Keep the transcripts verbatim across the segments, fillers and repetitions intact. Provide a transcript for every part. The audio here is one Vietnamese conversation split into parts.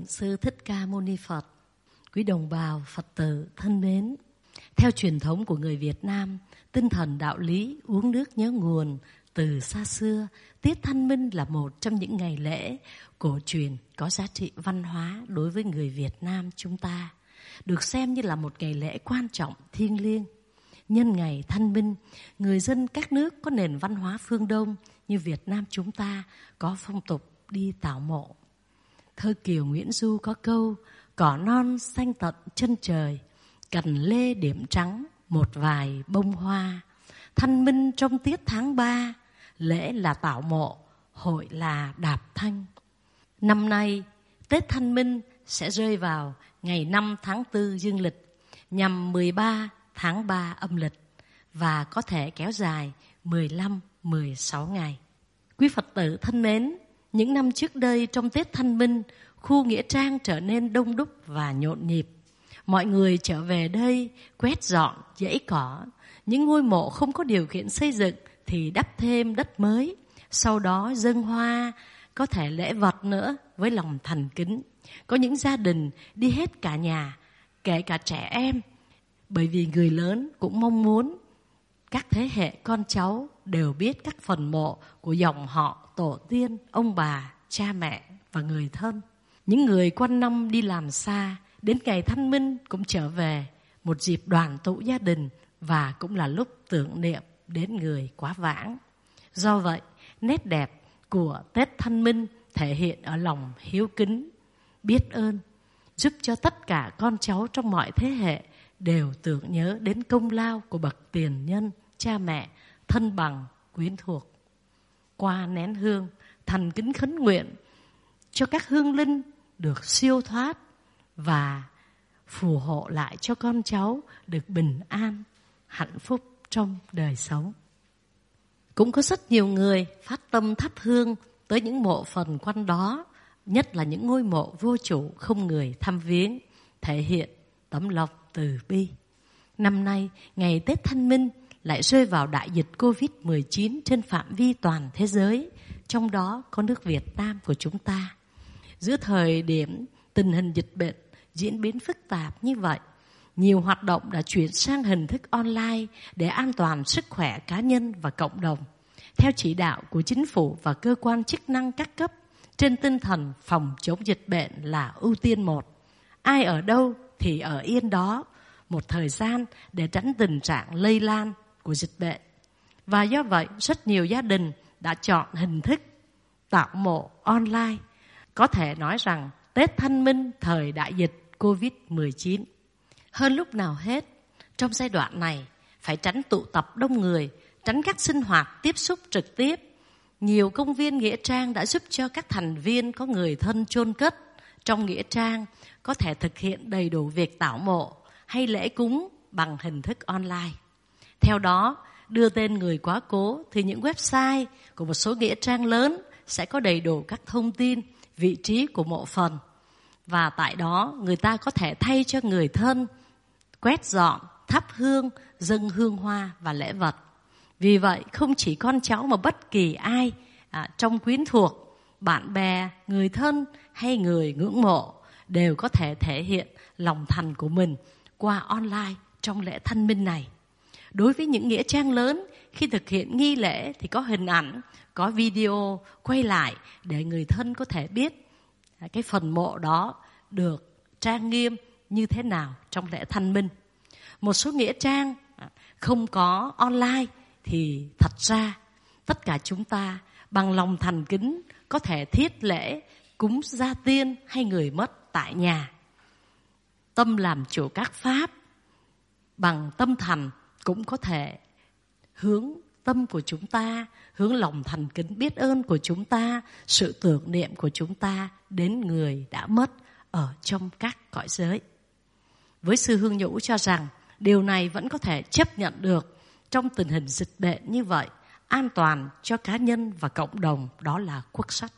Bổn Sư Thích Ca Mâu Ni Phật. Quý đồng bào Phật tử thân mến, theo truyền thống của người Việt Nam, tinh thần đạo lý uống nước nhớ nguồn từ xa xưa, Tiết Thanh Minh là một trong những ngày lễ cổ truyền có giá trị văn hóa đối với người Việt Nam chúng ta, được xem như là một ngày lễ quan trọng thiêng liêng. Nhân ngày Thanh Minh, người dân các nước có nền văn hóa phương Đông như Việt Nam chúng ta có phong tục đi tảo mộ. Thơ Kiều Nguyễn Du có câu: cỏ non xanh tận chân trời, cành lê điểm trắng một vài bông hoa. Thanh Minh trong tiết tháng ba, lễ là tảo mộ, hội là đạp thanh. Năm nay, Tết Thanh Minh sẽ rơi vào ngày năm tháng tư dương lịch, nhằm mười ba tháng ba âm lịch và có thể kéo dài mười lăm mười sáu ngày. Quý Phật tử thân mến, những năm trước đây trong Tết Thanh Minh, khu Nghĩa Trang trở nên đông đúc và nhộn nhịp. Mọi người trở về đây quét dọn dãy cỏ, những ngôi mộ không có điều kiện xây dựng thì đắp thêm đất mới, sau đó dâng hoa, có thể lễ vật nữa với lòng thành kính. Có những gia đình đi hết cả nhà, kể cả trẻ em, bởi vì người lớn cũng mong muốn các thế hệ con cháu đều biết các phần mộ của dòng họ, tổ tiên, ông bà, cha mẹ và người thân. Những người quanh năm đi làm xa, đến ngày Thanh Minh cũng trở về, một dịp đoàn tụ gia đình và cũng là lúc tưởng niệm đến người quá vãng. Do vậy, nét đẹp của Tết Thanh Minh thể hiện ở lòng hiếu kính, biết ơn, giúp cho tất cả con cháu trong mọi thế hệ đều tưởng nhớ đến công lao của bậc tiền nhân, cha mẹ, thân bằng, quyến thuộc. Qua nén hương, thành kính khấn nguyện cho các hương linh được siêu thoát và phù hộ lại cho con cháu được bình an, hạnh phúc trong đời sống. Cũng có rất nhiều người phát tâm thắp hương tới những mộ phần quanh đó, nhất là những ngôi mộ vô chủ không người thăm viếng, thể hiện tấm lòng từ bi. Năm nay, ngày Tết Thanh Minh lại rơi vào đại dịch covid mười chín trên phạm vi toàn thế giới, trong đó có nước Việt Nam của chúng ta. Giữa thời điểm tình hình dịch bệnh diễn biến phức tạp như vậy, nhiều hoạt động đã chuyển sang hình thức online để an toàn sức khỏe cá nhân và cộng đồng. Theo chỉ đạo của chính phủ và cơ quan chức năng các cấp, trên tinh thần phòng chống dịch bệnh là ưu tiên một. Ai ở đâu thì ở yên đó một thời gian để tránh tình trạng lây lan của dịch bệnh. Và do vậy, rất nhiều gia đình đã chọn hình thức tảo mộ online. Có thể nói rằng Tết Thanh Minh thời đại dịch covid mười chín. Hơn lúc nào hết, trong giai đoạn này, phải tránh tụ tập đông người, tránh các sinh hoạt tiếp xúc trực tiếp. Nhiều công viên Nghĩa Trang đã giúp cho các thành viên có người thân chôn cất trong Nghĩa Trang có thể thực hiện đầy đủ việc tảo mộ hay lễ cúng bằng hình thức online. Theo đó, đưa tên người quá cố thì những website của một số Nghĩa Trang lớn sẽ có đầy đủ các thông tin, vị trí của mộ phần. Và tại đó, người ta có thể thay cho người thân quét dọn, thắp hương, dâng hương hoa và lễ vật. Vì vậy, không chỉ con cháu mà bất kỳ ai à, trong quyến thuộc, bạn bè, người thân hay người ngưỡng mộ đều có thể thể hiện lòng thành của mình qua online trong lễ Thanh Minh này. Đối với những nghĩa trang lớn, khi thực hiện nghi lễ thì có hình ảnh, có video quay lại để người thân có thể biết cái phần mộ đó được trang nghiêm như thế nào trong lễ Thanh Minh. Một số nghĩa trang không có online thì thật ra tất cả chúng ta bằng lòng thành kính có thể thiết lễ cúng gia tiên hay người mất tại nhà. Tâm làm chủ các pháp, bằng tâm thành cũng có thể hướng tâm của chúng ta, hướng lòng thành kính biết ơn của chúng ta, sự tưởng niệm của chúng ta đến người đã mất ở trong các cõi giới. Với sư Hương Nhũ cho rằng điều này vẫn có thể chấp nhận được trong tình hình dịch bệnh như vậy, an toàn cho cá nhân và cộng đồng, đó là quốc sách.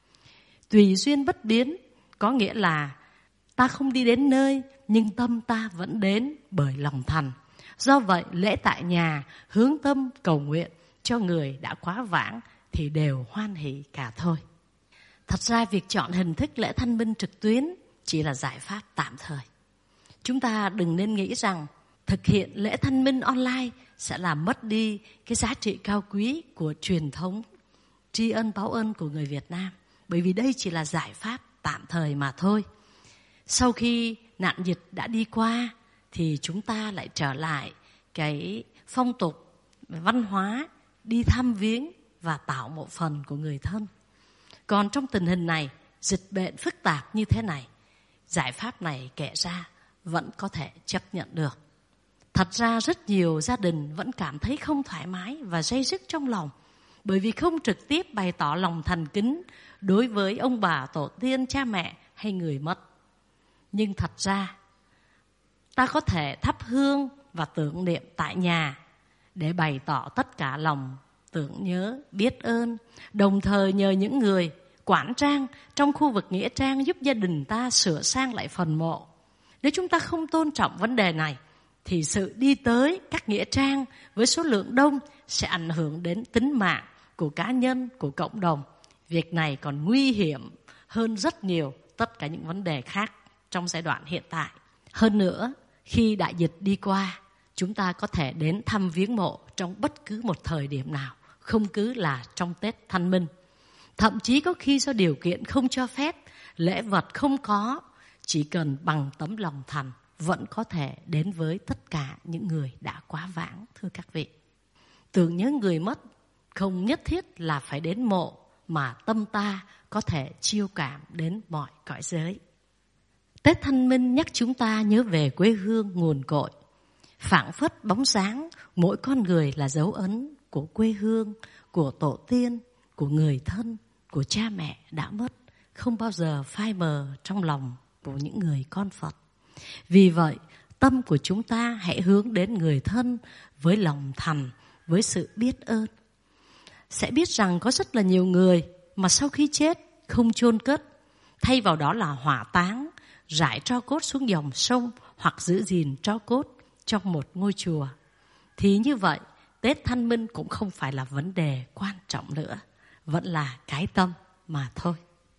Tùy duyên bất biến, có nghĩa là ta không đi đến nơi nhưng tâm ta vẫn đến bởi lòng thành. Do vậy, lễ tại nhà hướng tâm cầu nguyện cho người đã quá vãng thì đều hoan hỷ cả thôi. Thật ra việc chọn hình thức lễ Thanh Minh trực tuyến chỉ là giải pháp tạm thời. Chúng ta đừng nên nghĩ rằng thực hiện lễ thanh minh online sẽ làm mất đi cái giá trị cao quý của truyền thống tri ân báo ơn của người Việt Nam. Bởi vì đây chỉ là giải pháp tạm thời mà thôi. Sau khi nạn dịch đã đi qua thì chúng ta lại trở lại cái phong tục, văn hóa, đi thăm viếng và tảo mộ phần của người thân. Còn trong tình hình này, dịch bệnh phức tạp như thế này, giải pháp này kể ra vẫn có thể chấp nhận được. Thật ra rất nhiều gia đình vẫn cảm thấy không thoải mái và day dứt trong lòng, bởi vì không trực tiếp bày tỏ lòng thành kính đối với ông bà, tổ tiên, cha mẹ hay người mất. Nhưng thật ra, ta có thể thắp hương và tưởng niệm tại nhà để bày tỏ tất cả lòng tưởng nhớ, biết ơn, đồng thời nhờ những người quản trang trong khu vực nghĩa trang giúp gia đình ta sửa sang lại phần mộ. Nếu chúng ta không tôn trọng vấn đề này, thì sự đi tới các nghĩa trang với số lượng đông sẽ ảnh hưởng đến tính mạng của cá nhân, của cộng đồng. Việc này còn nguy hiểm hơn rất nhiều tất cả những vấn đề khác trong giai đoạn hiện tại. Hơn nữa, khi đại dịch đi qua, chúng ta có thể đến thăm viếng mộ trong bất cứ một thời điểm nào, không cứ là trong Tết Thanh Minh. Thậm chí có khi do điều kiện không cho phép, lễ vật không có, chỉ cần bằng tấm lòng thành vẫn có thể đến với tất cả những người đã quá vãng, thưa các vị. Tưởng nhớ người mất không nhất thiết là phải đến mộ, mà tâm ta có thể chiêu cảm đến mọi cõi giới. Tết Thanh Minh nhắc chúng ta nhớ về quê hương nguồn cội. Phảng phất bóng dáng, mỗi con người là dấu ấn của quê hương, của tổ tiên, của người thân, của cha mẹ đã mất, không bao giờ phai mờ trong lòng của những người con Phật. Vì vậy, tâm của chúng ta hãy hướng đến người thân với lòng thành, với sự biết ơn. Sẽ biết rằng có rất là nhiều người mà sau khi chết không chôn cất, thay vào đó là hỏa táng, rải tro cốt xuống dòng sông hoặc giữ gìn tro cốt trong một ngôi chùa. Thì như vậy, Tết Thanh Minh cũng không phải là vấn đề quan trọng nữa, vẫn là cái tâm mà thôi.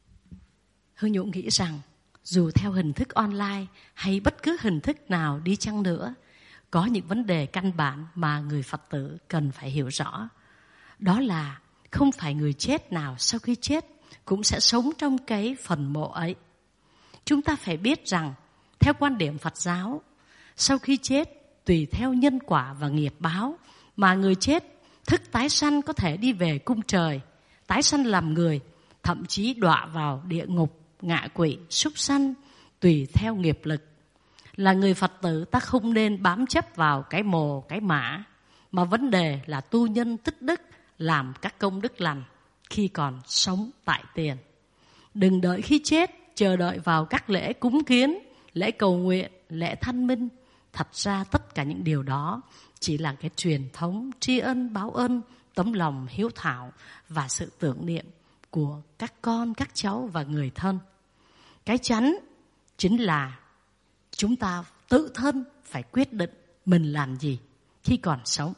Hương Nhũ nghĩ rằng dù theo hình thức online hay bất cứ hình thức nào đi chăng nữa, có những vấn đề căn bản mà người Phật tử cần phải hiểu rõ. Đó là không phải người chết nào sau khi chết cũng sẽ sống trong cái phần mộ ấy. Chúng ta phải biết rằng, theo quan điểm Phật giáo, sau khi chết, tùy theo nhân quả và nghiệp báo, mà người chết thức tái sanh có thể đi về cung trời, tái sanh làm người, thậm chí đọa vào địa ngục, ngạ quỷ, súc sanh, tùy theo nghiệp lực. Là người Phật tử, ta không nên bám chấp vào cái mồ, cái mã, mà vấn đề là tu nhân tích đức, làm các công đức lành khi còn sống tại tiền. Đừng đợi khi chết, chờ đợi vào các lễ cúng kiến, lễ cầu nguyện, lễ thanh minh. Thật ra tất cả những điều đó chỉ là cái truyền thống tri ân báo ơn, tấm lòng hiếu thảo và sự tưởng niệm của các con, các cháu và người thân. Cái chắn chính là chúng ta tự thân phải quyết định mình làm gì khi còn sống.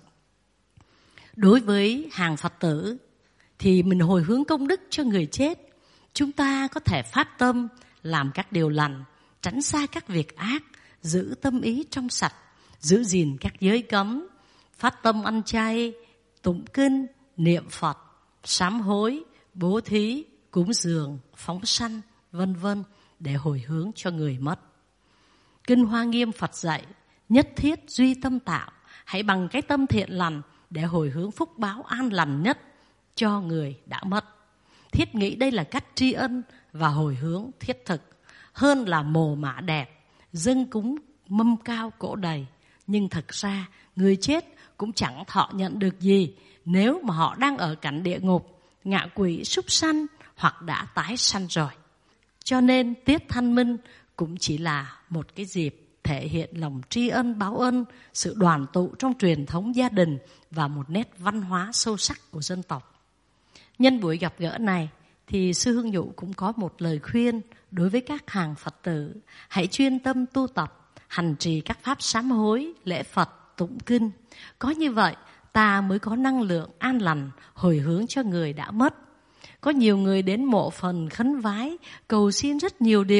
Đối với hàng Phật tử thì mình hồi hướng công đức cho người chết. Chúng ta có thể phát tâm làm các điều lành, tránh xa các việc ác, giữ tâm ý trong sạch, giữ gìn các giới cấm, phát tâm ăn chay, tụng kinh, niệm Phật, sám hối, bố thí, cúng dường, phóng sanh, vân vân để hồi hướng cho người mất. Kinh Hoa Nghiêm Phật dạy, nhất thiết duy tâm tạo, hãy bằng cái tâm thiện lành để hồi hướng phúc báo an lành nhất cho người đã mất. Thiết nghĩ đây là cách tri ân và hồi hướng thiết thực, hơn là mồ mả đẹp, dâng cúng mâm cao cỗ đầy. Nhưng thật ra người chết cũng chẳng thọ nhận được gì nếu mà họ đang ở cảnh địa ngục, ngạ quỷ, súc sanh hoặc đã tái sanh rồi. Cho nên Tết Thanh Minh cũng chỉ là một cái dịp thể hiện lòng tri ân báo ơn, sự đoàn tụ trong truyền thống gia đình và một nét văn hóa sâu sắc của dân tộc. Nhân buổi gặp gỡ này thì Sư Hương Nhũ cũng có một lời khuyên đối với các hàng Phật tử. Hãy chuyên tâm tu tập, hành trì các pháp sám hối, lễ Phật, tụng kinh. Có như vậy ta mới có năng lượng an lành hồi hướng cho người đã mất. Có nhiều người đến mộ phần khấn vái, cầu xin rất nhiều điều,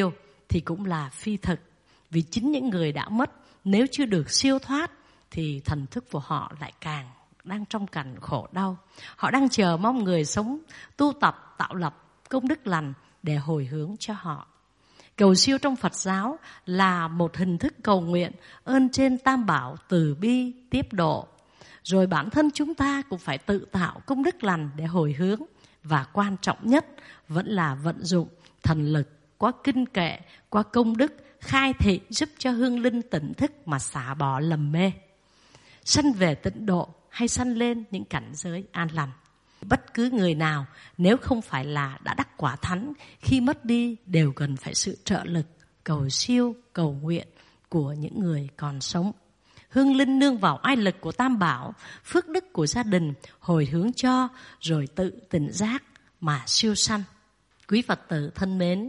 thì cũng là phi thực. Vì chính những người đã mất, nếu chưa được siêu thoát thì thần thức của họ lại càng đang trong cảnh khổ đau. Họ đang chờ mong người sống tu tập tạo lập công đức lành để hồi hướng cho họ. Cầu siêu trong Phật giáo là một hình thức cầu nguyện ơn trên Tam Bảo từ bi tiếp độ. Rồi bản thân chúng ta cũng phải tự tạo công đức lành để hồi hướng. Và quan trọng nhất vẫn là vận dụng thần lực qua kinh kệ, qua công đức khai thị giúp cho hương linh tỉnh thức mà xả bỏ lầm mê, sanh về tịnh độ hay sanh lên những cảnh giới an lành. Bất cứ người nào nếu không phải là đã đắc quả thánh, khi mất đi đều cần phải sự trợ lực, cầu siêu, cầu nguyện của những người còn sống. Hương linh nương vào oai lực của Tam Bảo, phước đức của gia đình, hồi hướng cho, rồi tự tỉnh giác mà siêu sanh. Quý Phật tử thân mến,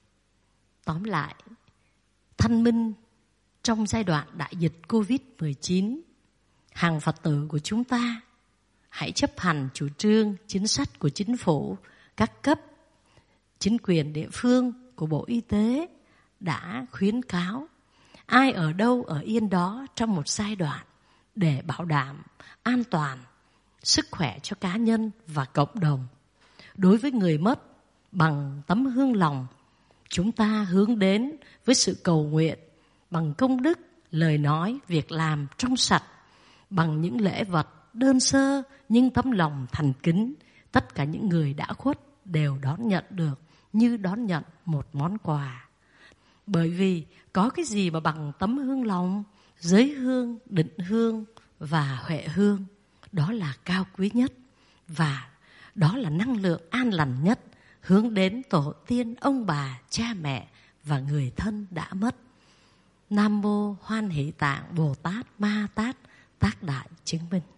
tóm lại, thanh minh trong giai đoạn đại dịch covid mười chín, hàng Phật tử của chúng ta hãy chấp hành chủ trương, chính sách của chính phủ, các cấp, chính quyền địa phương của Bộ Y tế đã khuyến cáo ai ở đâu ở yên đó trong một giai đoạn để bảo đảm an toàn, sức khỏe cho cá nhân và cộng đồng. Đối với người mất, bằng tấm hương lòng, chúng ta hướng đến với sự cầu nguyện, bằng công đức, lời nói, việc làm trong sạch, bằng những lễ vật đơn sơ nhưng tấm lòng thành kính, tất cả những người đã khuất đều đón nhận được như đón nhận một món quà. Bởi vì có cái gì mà bằng tấm hương lòng, giới hương, định hương và huệ hương, đó là cao quý nhất và đó là năng lượng an lành nhất hướng đến tổ tiên, ông bà, cha mẹ và người thân đã mất. Nam mô Hoan Hỷ Tạng Bồ Tát Ma Tát Tác Đại Chứng Minh.